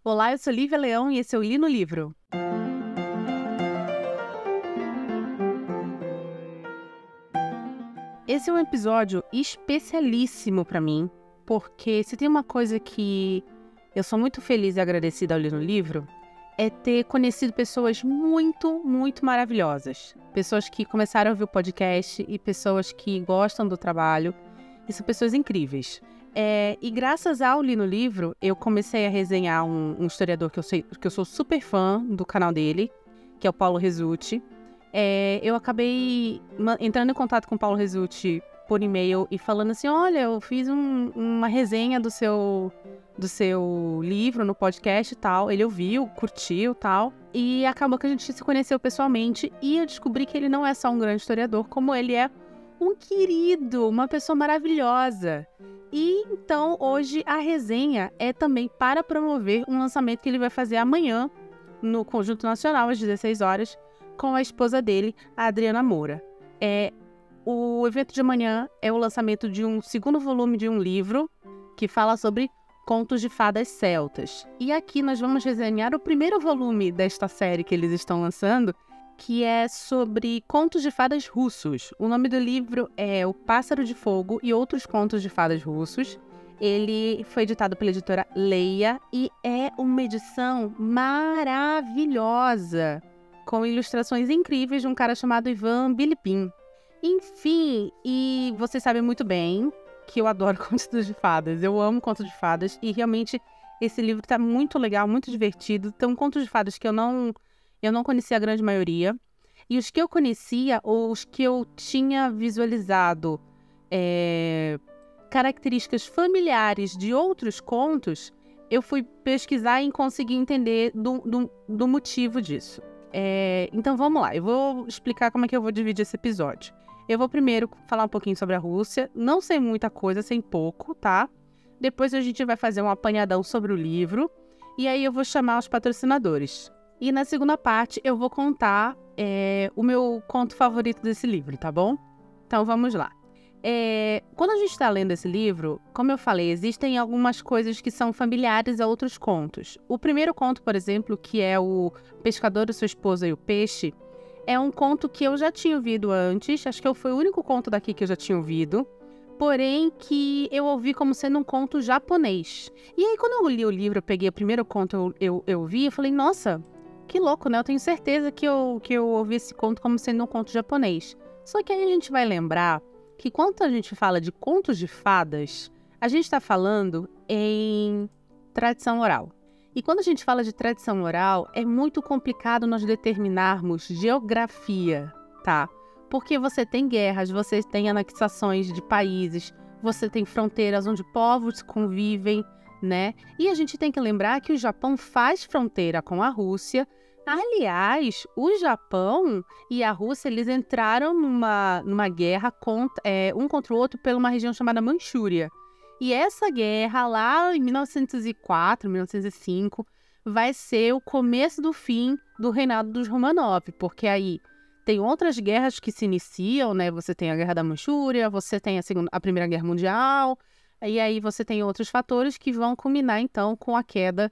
Olá, eu sou Lívia Leão e esse é o Li no Livro. Esse é um episódio especialíssimo para mim, porque se tem uma coisa que eu sou muito feliz e agradecida ao Li no Livro, é ter conhecido pessoas muito, muito maravilhosas. Pessoas que começaram a ouvir o podcast e pessoas que gostam do trabalho, e são pessoas incríveis. E graças ao Li no Livro, eu comecei a resenhar um historiador que eu sou super fã do canal dele, que é o Paulo Rezzutti. Eu acabei entrando em contato com o Paulo Rezzutti por e-mail e falando assim, olha, eu fiz uma resenha do seu livro no podcast e tal. Ele ouviu, curtiu e tal. E acabou que a gente se conheceu pessoalmente e eu descobri que ele não é só um grande historiador, como ele é um querido, uma pessoa maravilhosa. E então hoje a resenha é também para promover um lançamento que ele vai fazer amanhã no Conjunto Nacional, às 16 horas, com a esposa dele, a Adriana Moura. O evento de amanhã é o lançamento de um segundo volume de um livro que fala sobre contos de fadas celtas. E aqui nós vamos resenhar o primeiro volume desta série que eles estão lançando, que é sobre contos de fadas russos. O nome do livro é O Pássaro de Fogo e Outros Contos de Fadas Russos. Ele foi editado pela editora Leia e é uma edição maravilhosa, com ilustrações incríveis de um cara chamado Ivan Bilipin. Enfim, e vocês sabem muito bem que eu adoro contos de fadas. Eu amo contos de fadas e realmente esse livro tá muito legal, muito divertido. Tem contos de fadas que eu não conhecia a grande maioria. E os que eu conhecia, ou os que eu tinha visualizado características familiares de outros contos, eu fui pesquisar e consegui entender do motivo disso. Então vamos lá, eu vou explicar como é que eu vou dividir esse episódio. Eu vou primeiro falar um pouquinho sobre a Rússia, não sei muita coisa, sei pouco, tá? Depois a gente vai fazer um apanhadão sobre o livro, e aí eu vou chamar os patrocinadores. E na segunda parte eu vou contar o meu conto favorito desse livro, tá bom? Então vamos lá. Quando a gente está lendo esse livro, como eu falei, existem algumas coisas que são familiares a outros contos. O primeiro conto, por exemplo, que é o Pescador, Sua Esposa e o Peixe, é um conto que eu já tinha ouvido antes, acho que foi o único conto daqui que eu já tinha ouvido, porém que eu ouvi como sendo um conto japonês. E aí quando eu li o livro, eu peguei o primeiro conto, eu vi e falei, nossa, que louco, né? Eu tenho certeza que eu ouvi esse conto como sendo um conto japonês. Só que aí a gente vai lembrar que quando a gente fala de contos de fadas, a gente está falando em tradição oral. E quando a gente fala de tradição oral, é muito complicado nós determinarmos geografia, tá? Porque você tem guerras, você tem anexações de países, você tem fronteiras onde povos convivem, né? E a gente tem que lembrar que o Japão faz fronteira com a Rússia. Aliás, o Japão e a Rússia, eles entraram numa guerra um contra o outro por uma região chamada Manchúria. E essa guerra, lá em 1904, 1905, vai ser o começo do fim do reinado dos Romanov, porque aí tem outras guerras que se iniciam, né? Você tem a Guerra da Manchúria, você tem a Primeira Guerra Mundial, e aí você tem outros fatores que vão culminar, então, com a queda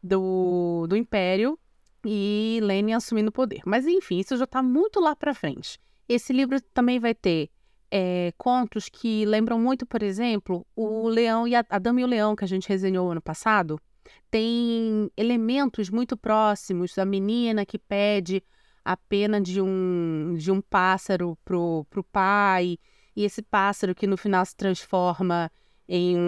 do Império e Lenin assumindo o poder. Mas, enfim, isso já está muito lá para frente. Esse livro também vai ter contos que lembram muito, por exemplo, o Leão e a Dama e o Leão, que a gente resenhou ano passado. Tem elementos muito próximos da menina que pede a pena de um pássaro pro pai, e esse pássaro que no final se transforma em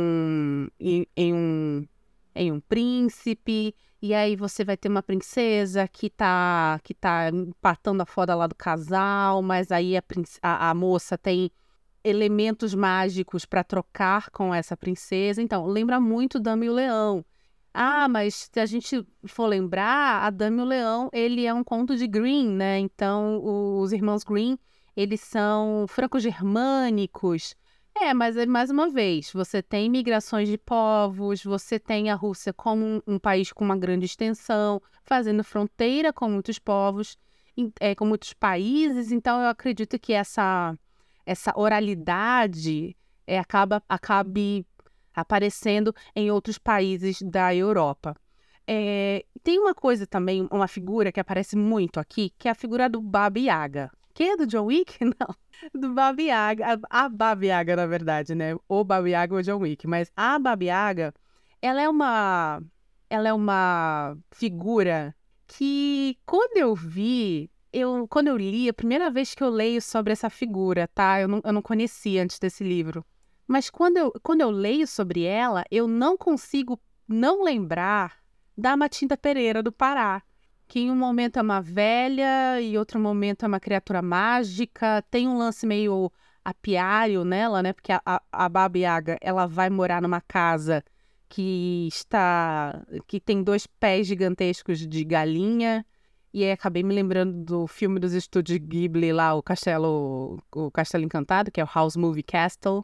um príncipe, e aí você vai ter uma princesa que tá empatando a foda lá do casal, mas aí a moça tem elementos mágicos para trocar com essa princesa. Então, lembra muito Dama e o Leão. Ah, mas se a gente for lembrar, a Dama e o Leão, ele é um conto de Grimm, né? Então, os irmãos Grimm, eles são franco-germânicos. Mas mais uma vez, você tem migrações de povos, você tem a Rússia como um país com uma grande extensão, fazendo fronteira com muitos povos, com muitos países. Então, eu acredito que essa oralidade acabe aparecendo em outros países da Europa. Tem uma coisa também, uma figura que aparece muito aqui, que é a figura do Baba Yaga. Que é do John Wick? Não. Do Baba Yaga. A Baba Yaga, na verdade, né? O Baba Yaga ou o John Wick. Mas a Baba Yaga, ela é uma figura que, quando eu li, a primeira vez que eu leio sobre essa figura, tá? Eu não conhecia antes desse livro. Mas quando eu leio sobre ela, eu não consigo não lembrar da Matinta Pereira do Pará, que em um momento é uma velha e outro momento é uma criatura mágica. Tem um lance meio apiário nela, né? Porque a Baba Yaga, ela vai morar numa casa que tem 2 pés gigantescos de galinha. E aí acabei me lembrando do filme dos estúdios Ghibli lá, o Castelo Encantado, que é o House Movie Castle.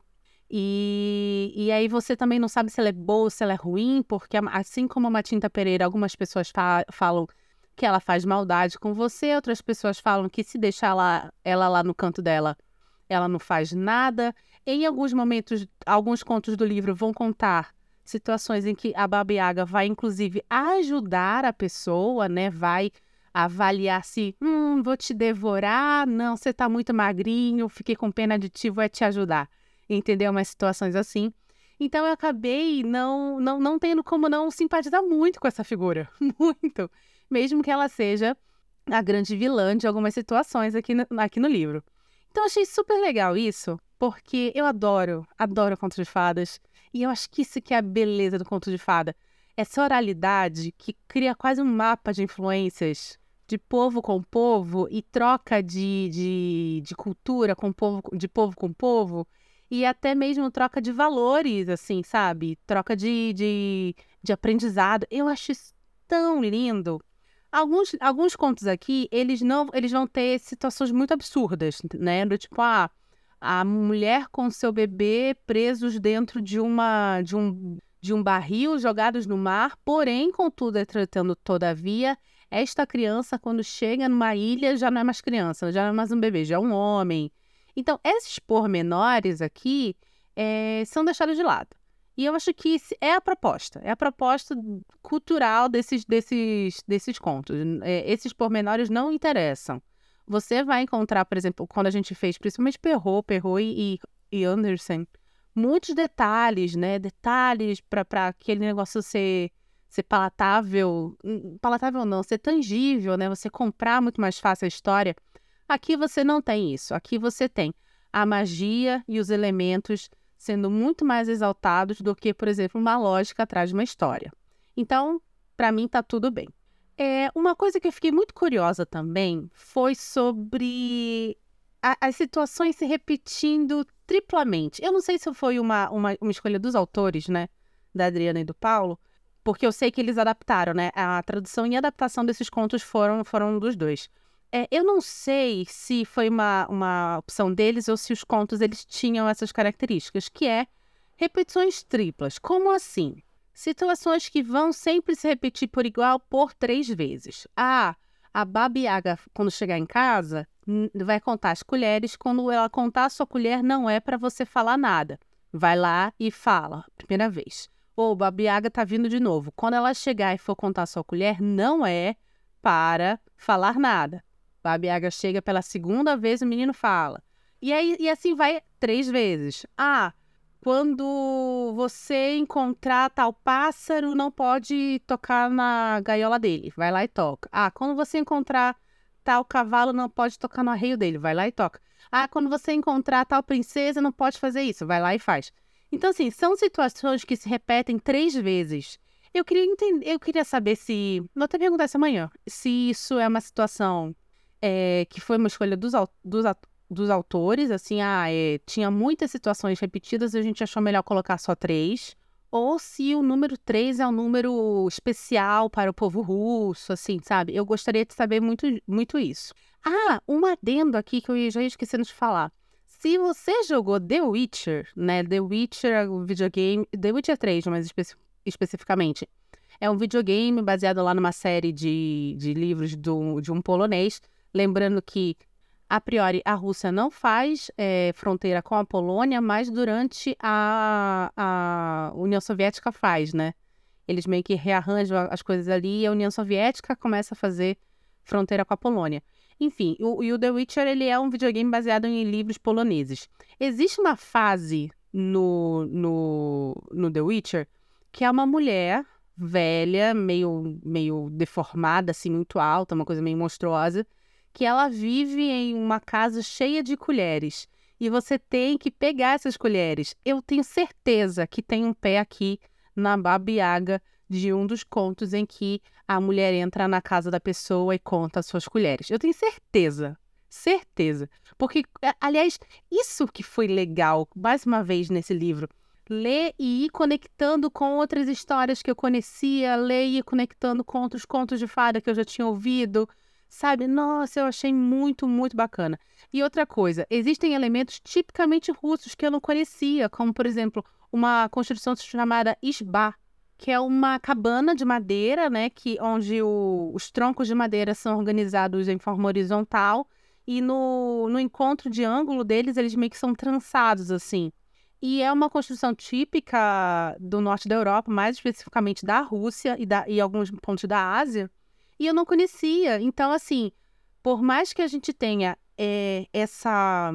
E aí você também não sabe se ela é boa ou se ela é ruim, porque assim como a Matinta Pereira, algumas pessoas falam que ela faz maldade com você, outras pessoas falam que se deixar ela lá no canto dela, ela não faz nada. Em alguns momentos, alguns contos do livro vão contar situações em que a Baba Yaga vai, inclusive, ajudar a pessoa, né? Vai avaliar se, vou te devorar, não, você tá muito magrinho, fiquei com pena de ti, vou te ajudar. Entendeu? Umas situações assim. Então eu acabei não tendo como não simpatizar muito com essa figura. Muito. Mesmo que ela seja a grande vilã de algumas situações aqui no livro. Então eu achei super legal isso, porque eu adoro contos de fadas. E eu acho que isso que é a beleza do conto de fada. Essa oralidade que cria quase um mapa de influências de povo com povo e troca de cultura de povo com povo. E até mesmo troca de valores, assim, sabe? Troca de aprendizado. Eu acho isso tão lindo. Alguns contos aqui, eles vão ter situações muito absurdas, né? Do tipo, a mulher com seu bebê presos dentro de um barril, jogados no mar. Porém, contudo, entretanto, todavia, esta criança, quando chega numa ilha, já não é mais criança, já não é mais um bebê, já é um homem. Então, esses pormenores aqui são deixados de lado. E eu acho que é a proposta cultural desses contos. Esses pormenores não interessam. Você vai encontrar, por exemplo, quando a gente fez, principalmente Perrault e Anderson, muitos detalhes, né? Detalhes para aquele negócio ser palatável. Palatável não, ser tangível, né? Você comprar muito mais fácil a história. Aqui você não tem isso. Aqui você tem a magia e os elementos sendo muito mais exaltados do que, por exemplo, uma lógica atrás de uma história. Então, para mim, tá tudo bem. Uma coisa que eu fiquei muito curiosa também foi sobre as situações se repetindo triplamente. Eu não sei se foi uma escolha dos autores, né? Da Adriana e do Paulo, porque eu sei que eles adaptaram, né? A tradução e a adaptação desses contos foram dos dois. Eu não sei se foi uma opção deles ou se os contos eles tinham essas características, que é repetições triplas. Como assim? Situações que vão sempre se repetir por igual por 3 vezes. A Baba Yaga, quando chegar em casa, vai contar as colheres. Quando ela contar a sua colher, não é para você falar nada. Vai lá e fala, primeira vez. Ou Baba Yaga tá vindo de novo. Quando ela chegar e for contar a sua colher, não é para falar nada. Baba Yaga chega pela segunda vez, o menino fala. E assim vai 3 vezes. Quando você encontrar tal pássaro, não pode tocar na gaiola dele. Vai lá e toca. Quando você encontrar tal cavalo, não pode tocar no arreio dele. Vai lá e toca. Quando você encontrar tal princesa, não pode fazer isso. Vai lá e faz. Então, assim, são situações que se repetem 3 vezes. Eu queria saber se... Vou até perguntar isso amanhã. Se isso é uma situação... que foi uma escolha dos autores, assim, tinha muitas situações repetidas e a gente achou melhor colocar só 3, ou se o número 3 é um número especial para o povo russo, assim, sabe? Eu gostaria de saber muito, muito isso. Um adendo aqui que eu já ia esquecendo de falar. Se você jogou The Witcher, né? The Witcher, o videogame... The Witcher 3, mais especificamente. É um videogame baseado lá numa série de livros de um polonês. Lembrando que, a priori, a Rússia não faz fronteira com a Polônia, mas durante a União Soviética faz, né? Eles meio que rearranjam as coisas ali e a União Soviética começa a fazer fronteira com a Polônia. Enfim, o The Witcher, ele é um videogame baseado em livros poloneses. Existe uma fase no The Witcher que é uma mulher velha, meio deformada, assim, muito alta, uma coisa meio monstruosa, que ela vive em uma casa cheia de colheres. E você tem que pegar essas colheres. Eu tenho certeza que tem um pé aqui na Baba Yaga de um dos contos em que a mulher entra na casa da pessoa e conta as suas colheres. Eu tenho certeza. Certeza. Porque, aliás, isso que foi legal, mais uma vez, nesse livro. Ler e ir conectando com outras histórias que eu conhecia, ler e ir conectando com outros contos de fada que eu já tinha ouvido, sabe? Nossa, eu achei muito, muito bacana. E outra coisa, existem elementos tipicamente russos que eu não conhecia, como, por exemplo, uma construção chamada isba, que é uma cabana de madeira, né, onde os troncos de madeira são organizados em forma horizontal e no encontro de ângulo deles, eles meio que são trançados, assim. E é uma construção típica do norte da Europa, mais especificamente da Rússia e alguns pontos da Ásia, e eu não conhecia. Então, assim, por mais que a gente tenha essa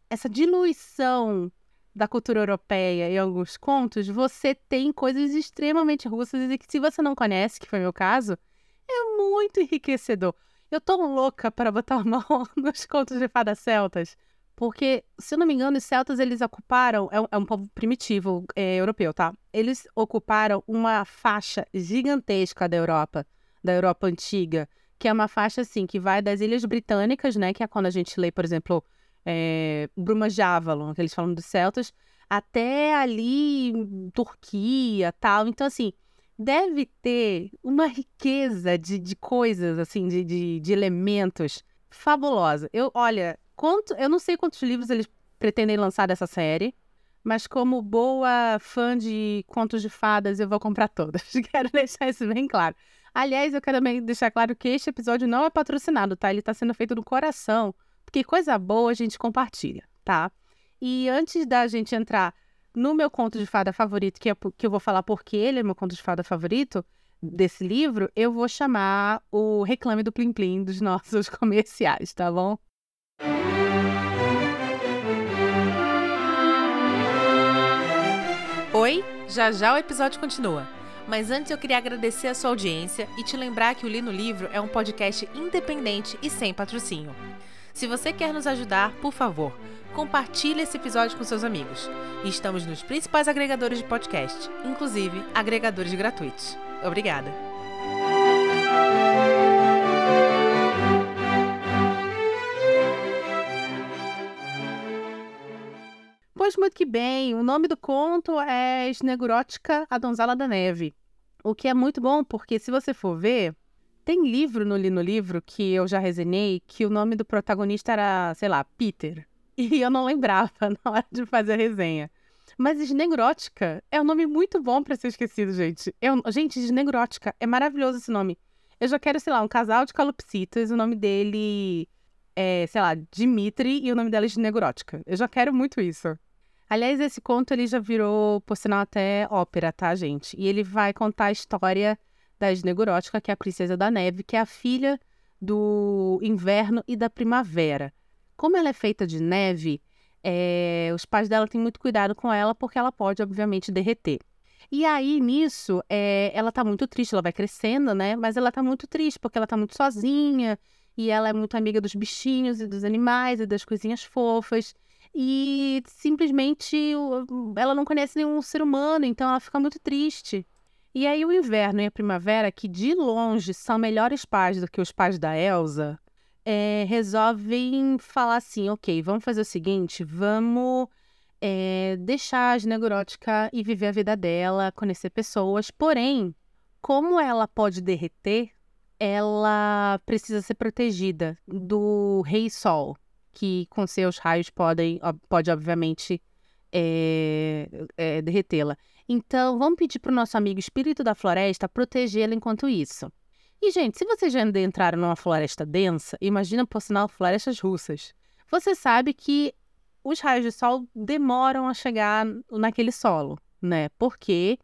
diluição da cultura europeia em alguns contos, você tem coisas extremamente russas e que, se você não conhece, que foi o meu caso, é muito enriquecedor. Eu tô louca para botar a mão nos contos de fadas celtas, porque, se eu não me engano, os celtas, eles ocuparam, é um povo primitivo europeu, tá? Eles ocuparam uma faixa gigantesca da Europa antiga, que é uma faixa, assim, que vai das Ilhas Britânicas, né, que é quando a gente lê, por exemplo, Brumas de Avalon, que eles falam dos celtas, até ali Turquia, tal. Então, assim, deve ter uma riqueza de coisas, assim, de elementos fabulosa. Eu não sei quantos livros eles pretendem lançar dessa série, mas como boa fã de contos de fadas, eu vou comprar todas. Quero deixar isso bem claro. Aliás, eu quero também deixar claro que este episódio não é patrocinado, tá? Ele tá sendo feito do coração, porque coisa boa a gente compartilha, tá? E antes da gente entrar no meu conto de fada favorito, que eu vou falar porque ele é meu conto de fada favorito desse livro, eu vou chamar o Reclame do Plim Plim dos nossos comerciais, tá bom? Oi, já já o episódio continua. Mas antes eu queria agradecer a sua audiência e te lembrar que o Li no Livro é um podcast independente e sem patrocínio. Se você quer nos ajudar, por favor, compartilhe esse episódio com seus amigos. E estamos nos principais agregadores de podcast, inclusive agregadores gratuitos. Obrigada! Pois muito que bem, o nome do conto é Snegurótica, a Donzela da Neve. O que é muito bom, porque se você for ver, tem livro no livro que eu já resenhei, que o nome do protagonista era, sei lá, Peter. E eu não lembrava na hora de fazer a resenha. Mas Snegurótica é um nome muito bom pra ser esquecido, gente. Gente, Snegurótica, é maravilhoso esse nome. Eu já quero, sei lá, um casal de calopsitas, o nome dele é, sei lá, Dimitri, e o nome dela é Snegurótica. Eu já quero muito isso. Aliás, esse conto ele já virou, por sinal, até ópera, tá, gente? E ele vai contar a história da Snegurótica, que é a princesa da neve, que é a filha do inverno e da primavera. Como ela é feita de neve, os pais dela têm muito cuidado com ela, porque ela pode, obviamente, derreter. E aí, nisso, ela tá muito triste, ela vai crescendo, né? Mas ela tá muito triste, porque ela tá muito sozinha, e ela é muito amiga dos bichinhos e dos animais e das coisinhas fofas. E simplesmente ela não conhece nenhum ser humano, então ela fica muito triste. E aí o inverno e a primavera, que de longe são melhores pais do que os pais da Elsa, resolvem falar assim, ok, vamos fazer o seguinte, vamos deixar a Snegurótica e viver a vida dela, conhecer pessoas. Porém, como ela pode derreter, ela precisa ser protegida do Rei Sol, que com seus raios pode obviamente, derretê-la. Então, vamos pedir para o nosso amigo Espírito da Floresta protegê-la enquanto isso. E, gente, se vocês já entraram numa floresta densa, imagina, por sinal, florestas russas. Você sabe que os raios de sol demoram a chegar naquele solo, né? Porque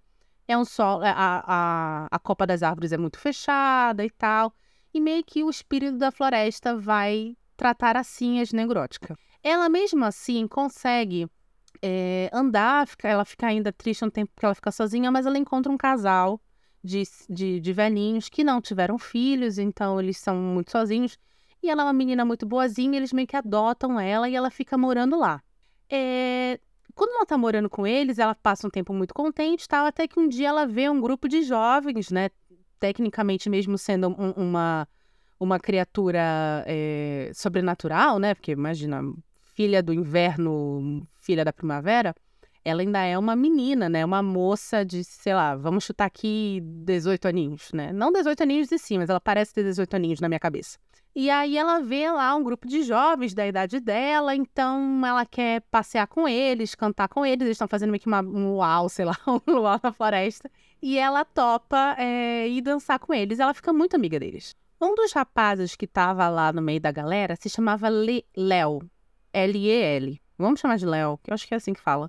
É um solo, a copa das árvores é muito fechada e tal. E meio que o espírito da floresta vai tratar assim a Snegrótica. Ela mesmo assim consegue andar, ela fica ainda triste um tempo porque ela fica sozinha, mas ela encontra um casal de velhinhos que não tiveram filhos, então eles são muito sozinhos. E ela é uma menina muito boazinha, eles meio que adotam ela e ela fica morando lá. Quando ela tá morando com eles, ela passa um tempo muito contente e tal, até que um dia ela vê um grupo de jovens, né? Tecnicamente mesmo sendo uma criatura sobrenatural, né? Porque imagina, filha do inverno, filha da primavera, ela ainda é uma menina, né? Uma moça de, sei lá, vamos chutar aqui 18 aninhos, né? Não 18 aninhos de si, mas ela parece ter 18 aninhos na minha cabeça. E aí ela vê lá um grupo de jovens da idade dela, então ela quer passear com eles, cantar com eles, eles estão fazendo meio que um luau, sei lá, um luau na floresta. E ela topa ir dançar com eles, ela fica muito amiga deles. Um dos rapazes que tava lá no meio da galera se chamava Léo, L-E-L. Vamos chamar de Léo, que eu acho que é assim que fala.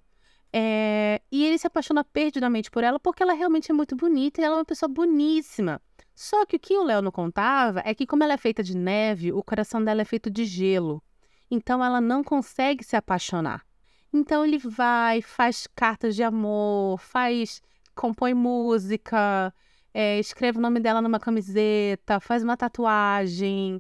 E ele se apaixona perdidamente por ela porque ela realmente é muito bonita e ela é uma pessoa boníssima. Só que o que o Léo não contava é que como ela é feita de neve, o coração dela é feito de gelo. Então ela não consegue se apaixonar. Então ele vai, faz cartas de amor, compõe música, escreve o nome dela numa camiseta, faz uma tatuagem,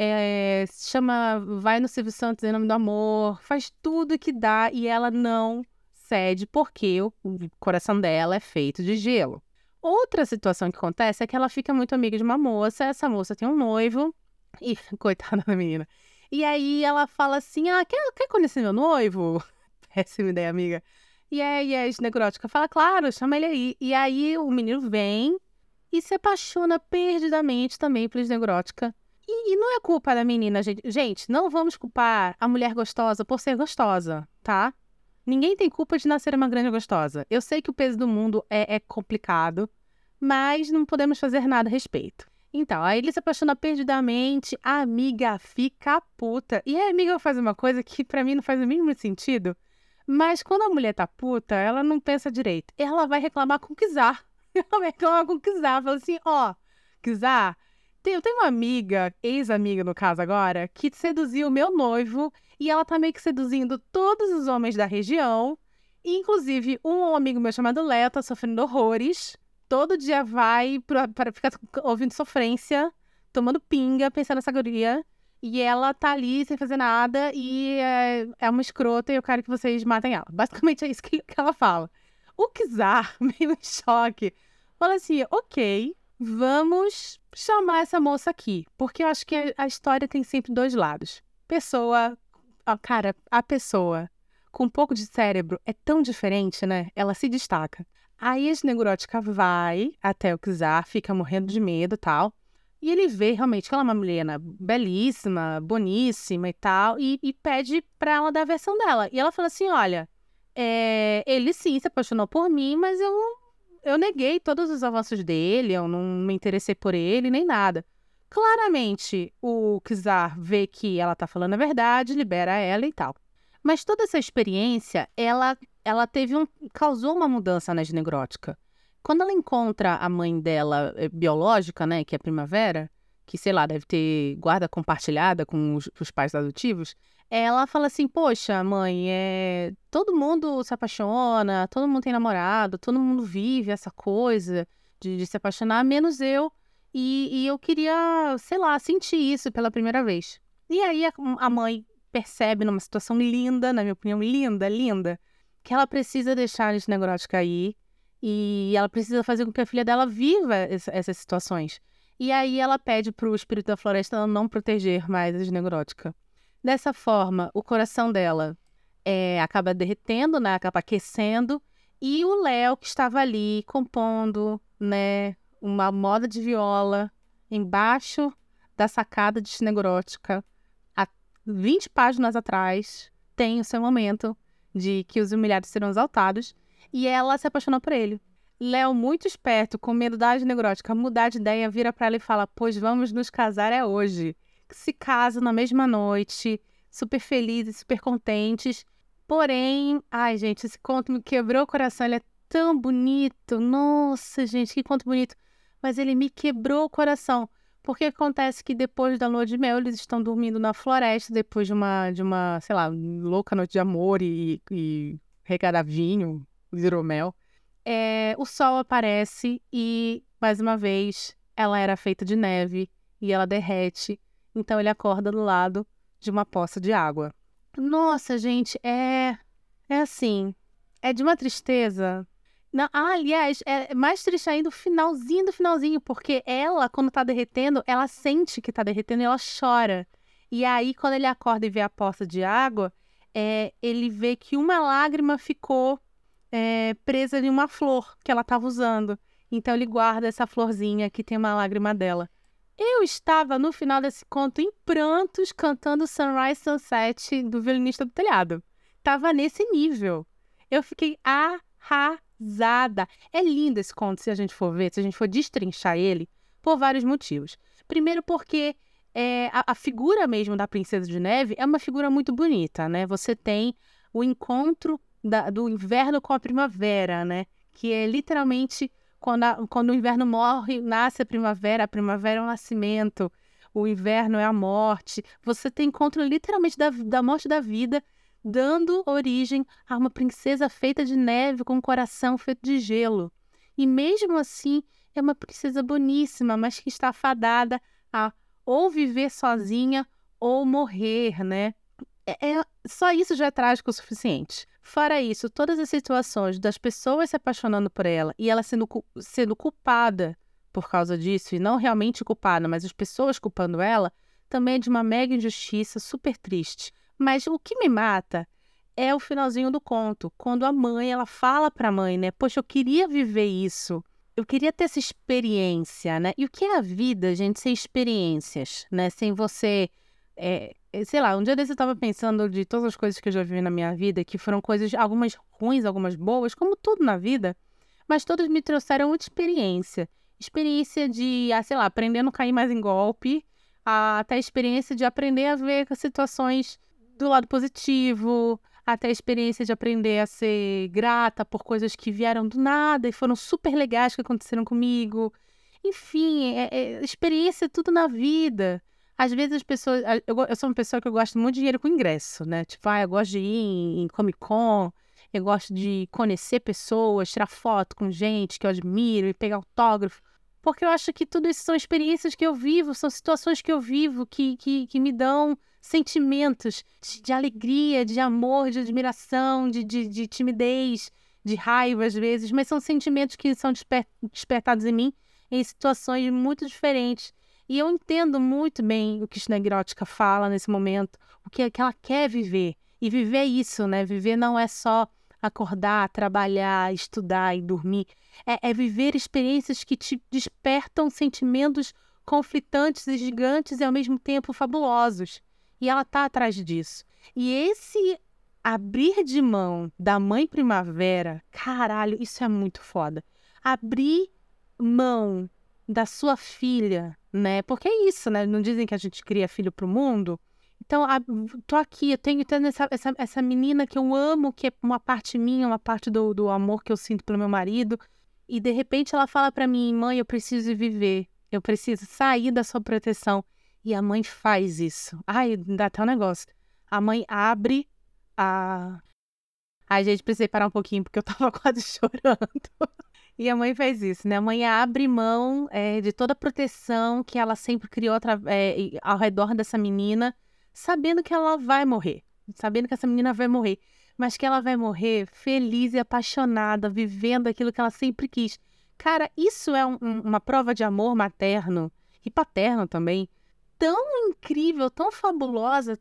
vai no Silvio Santos em nome do amor, faz tudo que dá e ela não cede porque o coração dela é feito de gelo. Outra situação que acontece é que ela fica muito amiga de uma moça, essa moça tem um noivo, e coitada da menina. E aí ela fala assim, quer conhecer meu noivo? Péssima ideia, amiga. E aí a Snegrótica fala, claro, chama ele aí. E aí o menino vem e se apaixona perdidamente também pela Snegrótica. E não é culpa da menina, gente. Gente, não vamos culpar a mulher gostosa por ser gostosa, tá? Ninguém tem culpa de nascer uma grande gostosa. Eu sei que o peso do mundo é complicado, mas não podemos fazer nada a respeito. Então, aí ele se apaixona perdidamente, a amiga fica puta. E a amiga faz uma coisa que pra mim não faz o mínimo sentido, mas quando a mulher tá puta, ela não pensa direito. Ela vai reclamar com o Kizar. Ela vai reclamar com o Kizar. Fala assim, Kizar, eu tenho uma amiga, ex-amiga no caso agora, que seduziu o meu noivo e ela tá meio que seduzindo todos os homens da região. E, inclusive, um amigo meu chamado Léo tá sofrendo horrores. Todo dia vai para ficar ouvindo sofrência, tomando pinga, pensando nessa guria. E ela tá ali sem fazer nada e é uma escrota e eu quero que vocês matem ela. Basicamente é isso que ela fala. O Kizar, meio em choque, fala assim, ok, vamos chamar essa moça aqui. Porque eu acho que a história tem sempre dois lados. A pessoa com um pouco de cérebro é tão diferente, né? Ela se destaca. Aí a Snegrótica vai até o Kizar, fica morrendo de medo e tal. E ele vê realmente que ela é uma mulher belíssima, boníssima e tal, e pede pra ela dar a versão dela. E ela fala assim, olha, ele sim se apaixonou por mim, mas eu neguei todos os avanços dele, eu não me interessei por ele, nem nada. Claramente, o Kizar vê que ela tá falando a verdade, libera ela e tal. Mas toda essa experiência, ela causou uma mudança na Snegrótica. Quando ela encontra a mãe dela biológica, né, que é a Primavera, que, sei lá, deve ter guarda compartilhada com os pais adotivos, ela fala assim, poxa, mãe, todo mundo se apaixona, todo mundo tem namorado, todo mundo vive essa coisa de se apaixonar, menos eu. E eu queria, sei lá, sentir isso pela primeira vez. E aí a mãe percebe numa situação linda, na minha opinião, linda, que ela precisa deixar a Snegrótica aí e ela precisa fazer com que a filha dela viva essas situações. E aí ela pede pro espírito da floresta não proteger mais a Snegrótica. Dessa forma, o coração dela acaba derretendo, né? Acaba aquecendo. E o Léo, que estava ali compondo, né, uma moda de viola embaixo da sacada de Snegrótica, há 20 páginas atrás, tem o seu momento de que os humilhados serão exaltados, e ela se apaixonou por ele. Léo, muito esperto, com medo da Snegrótica mudar de ideia, vira pra ela e fala, pois vamos nos casar hoje. Se casam na mesma noite, super felizes, super contentes. Porém, ai gente, esse conto me quebrou o coração, ele é tão bonito. Nossa, gente, que conto bonito. Mas ele me quebrou o coração. Porque acontece que depois da lua de mel, eles estão dormindo na floresta, depois de uma, sei lá, louca noite de amor e regar vinho, hidromel. O sol aparece e, mais uma vez, ela era feita de neve e ela derrete. Então ele acorda do lado de uma poça de água. Nossa, gente, é assim, é de uma tristeza. Aliás, é mais triste ainda o finalzinho do finalzinho, porque ela, quando tá derretendo, ela sente que tá derretendo e ela chora. E aí, quando ele acorda e vê a poça de água, ele vê que uma lágrima ficou presa em uma flor que ela tava usando. Então ele guarda essa florzinha que tem uma lágrima dela. Eu estava, no final desse conto, em prantos, cantando Sunrise Sunset do Violinista do Telhado. Tava nesse nível. Eu fiquei arrasada. É lindo esse conto, se a gente for ver, se a gente for destrinchar ele, por vários motivos. Primeiro porque a figura mesmo da Princesa de Neve é uma figura muito bonita, né? Você tem o encontro do inverno com a primavera, né? Que é literalmente quando o inverno morre, nasce a primavera é o nascimento, o inverno é a morte. Você tem encontro literalmente da morte da vida, dando origem a uma princesa feita de neve com um coração feito de gelo. E mesmo assim, é uma princesa boníssima, mas que está fadada a ou viver sozinha ou morrer, né? Só isso já é trágico o suficiente. Fora isso, todas as situações das pessoas se apaixonando por ela e ela sendo culpada por causa disso, e não realmente culpada, mas as pessoas culpando ela, também é de uma mega injustiça, super triste. Mas o que me mata é o finalzinho do conto, quando a mãe, ela fala pra mãe, né? Poxa, eu queria viver isso, eu queria ter essa experiência, né? E o que é a vida, gente, sem experiências, né? Sem você... sei lá, um dia desse eu tava pensando de todas as coisas que eu já vivi na minha vida, que foram coisas, algumas ruins, algumas boas, como tudo na vida, mas todas me trouxeram muita experiência. Experiência de, sei lá, aprender a não cair mais em golpe, até a experiência de aprender a ver as situações do lado positivo, até a experiência de aprender a ser grata por coisas que vieram do nada e foram super legais que aconteceram comigo. Enfim, experiência é tudo na vida. Às vezes as pessoas... Eu sou uma pessoa que eu gosto muito de dinheiro com ingresso, né? Tipo, eu gosto de ir em Comic Con, eu gosto de conhecer pessoas, tirar foto com gente que eu admiro e pegar autógrafo. Porque eu acho que tudo isso são experiências que eu vivo, são situações que eu vivo que me dão sentimentos de alegria, de amor, de admiração, de timidez, de raiva às vezes, mas são sentimentos que são despertados em mim em situações muito diferentes. E eu entendo muito bem o que Snegrótica fala nesse momento, o que ela quer viver. E viver isso, né? Viver não é só acordar, trabalhar, estudar e dormir. É viver experiências que te despertam sentimentos conflitantes e gigantes e ao mesmo tempo fabulosos. E ela tá atrás disso. E esse abrir de mão da mãe primavera, caralho, isso é muito foda. Abrir mão da sua filha, né? Porque é isso, né? Não dizem que a gente cria filho pro mundo? Então, tô aqui, eu tenho essa menina que eu amo, que é uma parte minha, uma parte do amor que eu sinto pelo meu marido. E, de repente, ela fala pra mim, mãe, eu preciso viver. Eu preciso sair da sua proteção. E a mãe faz isso. Ai, dá até um negócio. A mãe abre a... Ai, gente, precisei parar um pouquinho, porque eu tava quase chorando. E a mãe faz isso, né? A mãe abre mão de toda a proteção que ela sempre criou ao redor dessa menina, sabendo que ela vai morrer. Sabendo que essa menina vai morrer. Mas que ela vai morrer feliz e apaixonada, vivendo aquilo que ela sempre quis. Cara, isso é uma prova de amor materno e paterno também. Tão incrível, tão fabulosa,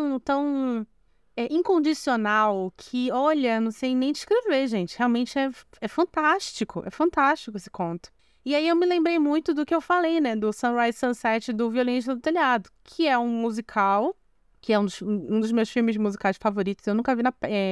tão incondicional, que, olha, não sei nem descrever, gente. Realmente é fantástico esse conto. E aí eu me lembrei muito do que eu falei, né, do Sunrise Sunset do Violinista do Telhado, que é um musical, que é um dos meus filmes musicais favoritos. Eu nunca vi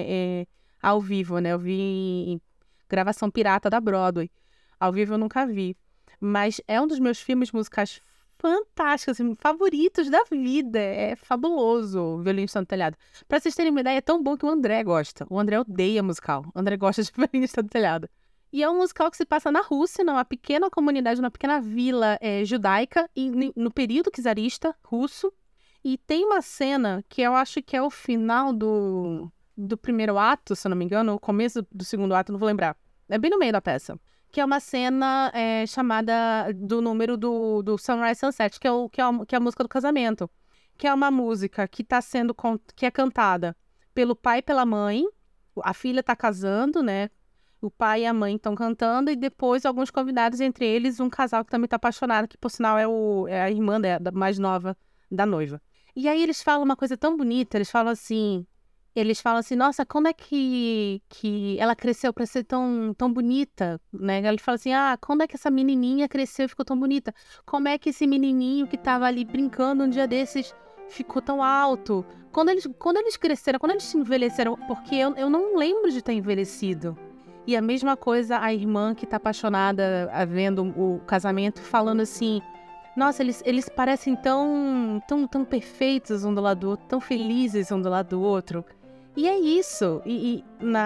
ao vivo, né, eu vi em gravação pirata da Broadway. Ao vivo eu nunca vi. Mas é um dos meus filmes musicais fantásticos, assim, favoritos da vida. É fabuloso o Violinista do Telhado. Pra vocês terem uma ideia, é tão bom que o André gosta. O André odeia musical. O André gosta de Violinista do Telhado. E é um musical que se passa na Rússia, numa pequena comunidade, numa pequena vila judaica, e no período czarista russo. E tem uma cena que eu acho que é o final do primeiro ato, se eu não me engano, o começo do segundo ato, não vou lembrar. É bem no meio da peça. Que é uma cena chamada do número do Sunrise Sunset, que é a música do casamento. Que é uma música que que é cantada pelo pai e pela mãe. A filha está casando, né? O pai e a mãe estão cantando, e depois alguns convidados, entre eles um casal que também está apaixonado, que por sinal é a irmã mais nova da noiva. E aí eles falam uma coisa tão bonita, eles falam assim, nossa, como é que ela cresceu para ser tão bonita, né? Ele fala assim, quando é que essa menininha cresceu e ficou tão bonita? Como é que esse menininho que estava ali brincando um dia desses ficou tão alto? Quando eles cresceram, quando eles envelheceram, porque eu não lembro de ter envelhecido. E a mesma coisa a irmã que tá apaixonada vendo o casamento, falando assim, nossa, eles parecem tão perfeitos um do lado do outro, tão felizes um do lado do outro. E é isso. E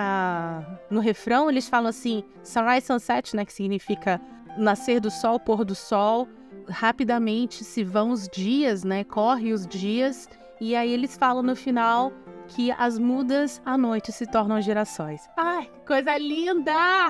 no refrão eles falam assim, sunrise, sunset, né, que significa nascer do sol, pôr do sol. Rapidamente se vão os dias, né, corre os dias. E aí eles falam no final que as mudas à noite se tornam gerações. Ai, que coisa linda!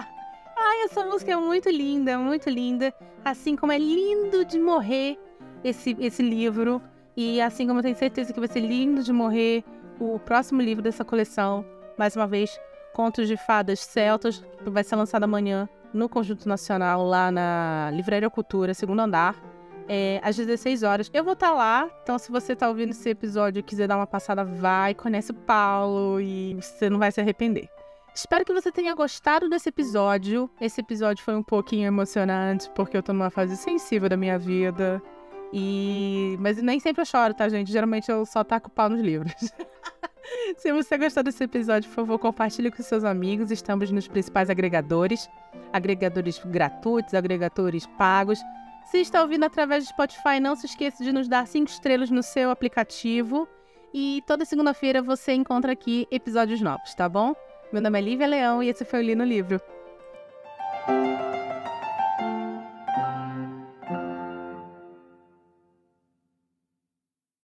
Ai, essa música é muito linda, muito linda. Assim como é lindo de morrer esse livro. E assim como eu tenho certeza que vai ser lindo de morrer o próximo livro dessa coleção. Mais uma vez, Contos de Fadas Celtas, que vai ser lançado amanhã no Conjunto Nacional, lá na Livraria Cultura, segundo andar. Às 16 horas. Eu vou estar lá, então se você está ouvindo esse episódio e quiser dar uma passada, vai, conhece o Paulo e você não vai se arrepender. Espero que você tenha gostado desse episódio. Esse episódio foi um pouquinho emocionante, porque eu tô numa fase sensível da minha vida. Mas nem sempre eu choro, tá, gente? Geralmente eu só taco o pau nos livros. Se você gostou desse episódio, por favor, compartilhe com seus amigos. Estamos nos principais agregadores gratuitos, agregadores pagos. Se está ouvindo através do Spotify, não se esqueça de nos dar 5 estrelas no seu aplicativo. E toda segunda-feira você encontra aqui episódios novos, tá bom? Meu nome é Lívia Leão e esse foi o Li no Livro.